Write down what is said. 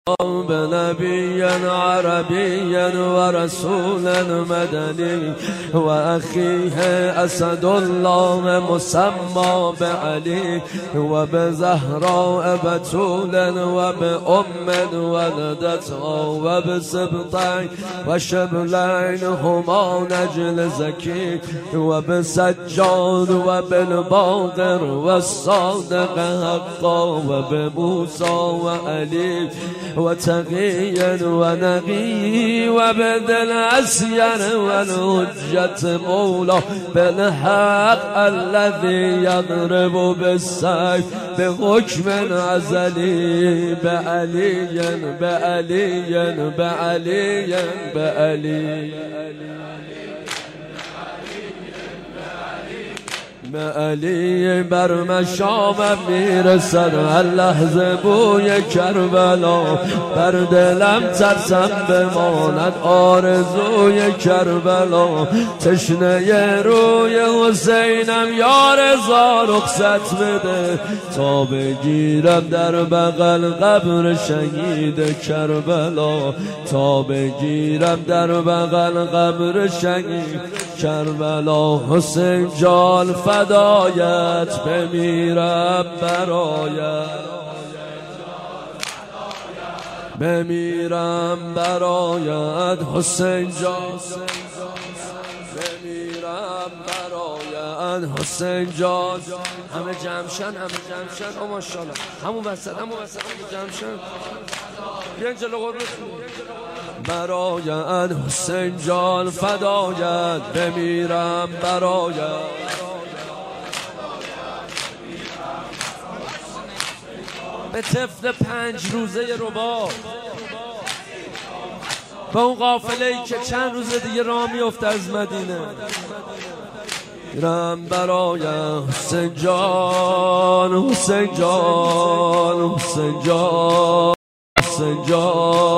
بنبي عربي ورسول مدني وأخيه أسد الله مسمى بعلي وبزهراء بتول وبأم ولدتها وبسبطين وشبلين هما نجل زكي وبسجاد وبالباقر والصادق حقا وبموسى وعلي وتقي ونقي وبدل أسير والحجة مولى بالحق الذي يضرب بالسيف بحكم أزلي بعلي بعلي بعلي بعلي علی بر مشام میرسد هر لحظه بوی کربلا بر دلم ترسم بماند آرزوی کربلا تشنه روی حسینم یا رضا رخصت بده تا بگیرم در بغل قبر شهید کربلا تا بگیرم در بغل قبر شهید کربلا حسین جان فدایت بمیرم برایت بمیرم برایت حسین جان بمیرم برایت حسین جان همه جمشن او ماشاءالله همون وسط همون جمشن بیان جلو قربتون برایت حسین جان فدایت بمیرم برایت به طفل 5 روزه رباط با اون قافله‌ای که چند روز دیگه راه میفته از مدینه میرم برای حسین جان حسین جان حسین جان حسین جان